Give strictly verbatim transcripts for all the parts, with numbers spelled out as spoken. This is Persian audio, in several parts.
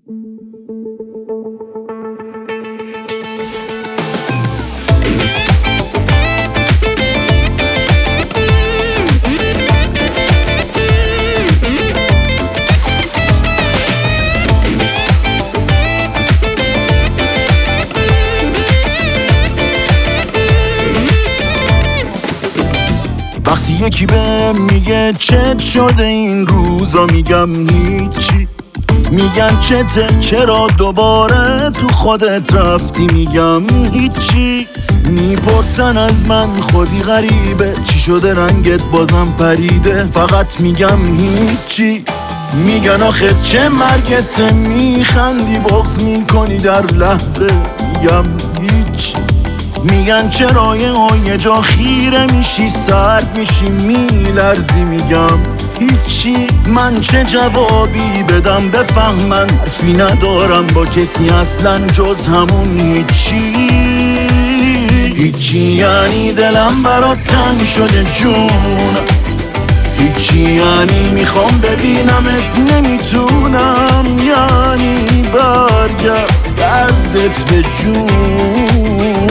وقتی یکی به میگه چت شده این روزا، میگم هیچی. میگن چته، چرا دوباره تو خودت رفتی، میگم هیچی. میپرسن از من خودی غریبه، چی شده رنگت بازم پریده، فقط میگم هیچی. میگن آخه چه مرگته، میخندی بغض میکنی در لحظه، میگم هیچی. میگن چرا یه جا خیره میشی، سرد میشی، میلرزی، میگم هیچی. من چه جوابی بدم بفهمن، حرفی ندارم با کسی اصلا جز همون هیچی. هیچی یعنی دلم برات تنگ شده جون، هیچی یعنی میخوام ببینمت نمیتونم، یعنی برگرد دردت به جونم.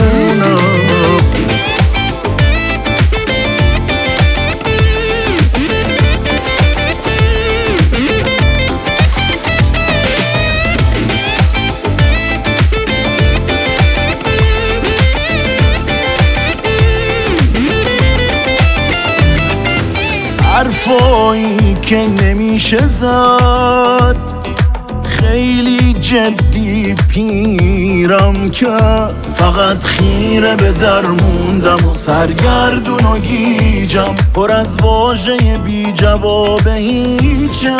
حرفایی که نمیشه زد، خیلی جدی پیرم کرد، فقط خیره به در موندم و سرگردون و گیجم، پر از واژه بی جواب هیچم.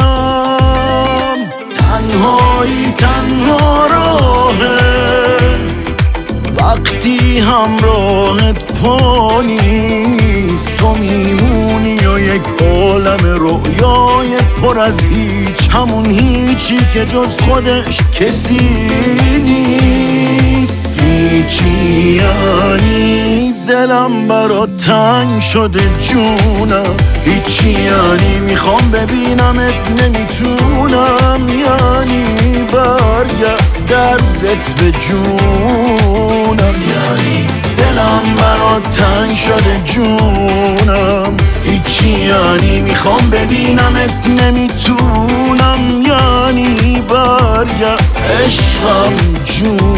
تنهایی تنها راهه وقتی همراهت پا نیست، تو میمونی و یک عالم رویای پر از هیچ، همون هیچی که جز خودش کسی نیست. هیچی یعنی دلم برات تنگ شده جونم، هیچی یعنی میخوام ببینمت نمیتونم، یعنی برگرد دردت به جونم. یعنی دلم برات تنگ شده جونم، هیچی یعنی میخوام ببینمت نمیتونم، یعنی برگرد عشقم جون.